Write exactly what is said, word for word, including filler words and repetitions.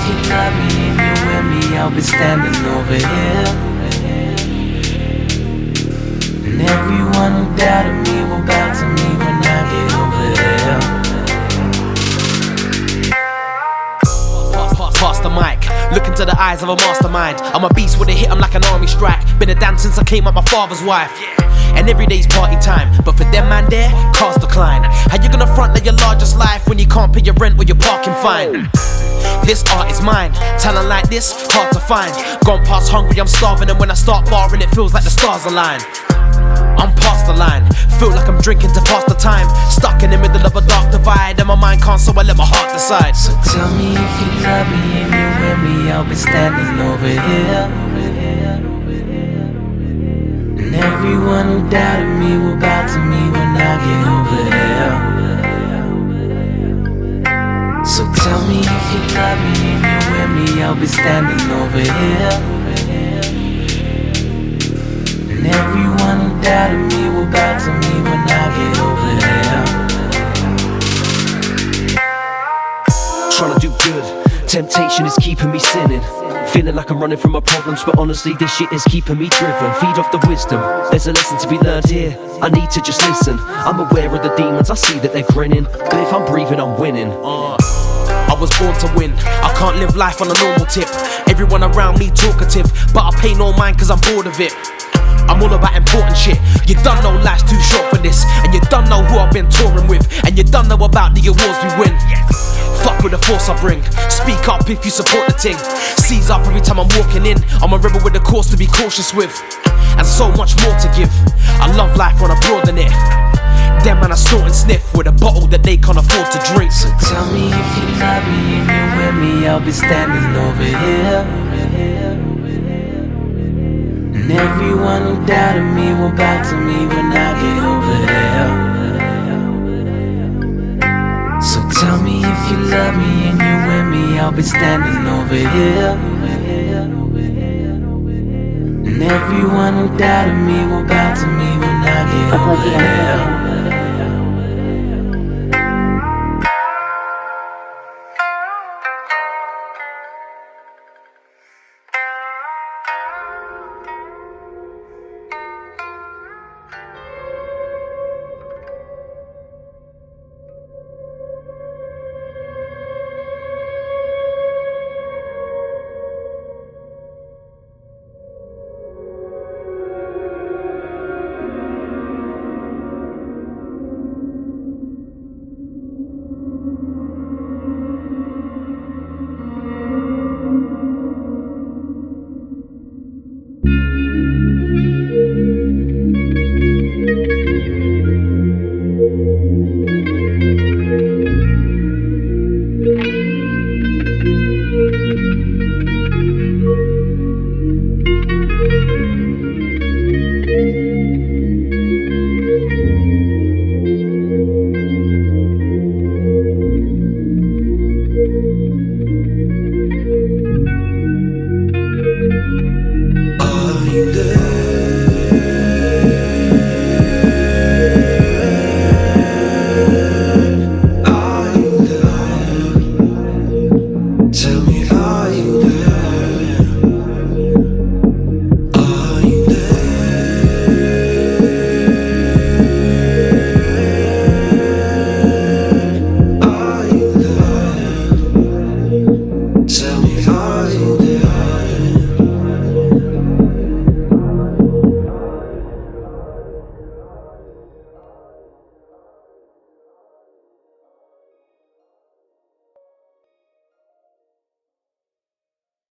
you love me and you're with me, I'll be standing over here. And everyone who doubted me will bow to me when I get over there. Pass the mic, look into the eyes of a mastermind. I'm a beast with a hit, I'm like an army strike. Been a dance since I came up my father's wife. And every day's party time, but for them man there, cars decline. How you gonna front like your largest life when you can't pay your rent or your parking fine? This art is mine, talent like this, hard to find. Gone past hungry, I'm starving, and when I start barring it feels like the stars align. I'm past the line, feel like I'm drinking to pass the time. Stuck in the middle of a dark divide, and my mind can't, so I let my heart decide. So tell me if you love me and you're with me, I'll be standing over here. And everyone who doubted me will bow to me when I get over there. So tell me if you love me and you're with me, I'll be standing over here. And everyone who doubted me will bow to me when I get over there. Trying to do good, temptation is keeping me sinning. Feeling like I'm running from my problems, but honestly this shit is keeping me driven. Feed off the wisdom, there's a lesson to be learned here. I need to just listen. I'm aware of the demons, I see that they're grinning. But if I'm breathing, I'm winning. uh, I was born to win, I can't live life on a normal tip. Everyone around me talkative, but I pay no mind cause I'm bored of it. I'm all about important shit. You don't know life's too short for this, and you don't know who I've been touring with, and you don't know about the awards we win. Fuck with the force I bring, speak up if you support the ting. Seize up every time I'm walking in, I'm a rebel with a course to be cautious with, and so much more to give. I love life when I broaden it. Them man I snort and sniff with a bottle that they can't afford to drink. So tell me if you love me and you're with me, I'll be standing over here. And everyone who doubted me will bow to me when I get over there. So tell me if you love me and you're with me, I'll be standing over here. And everyone who doubted me will bow to me when I get over there.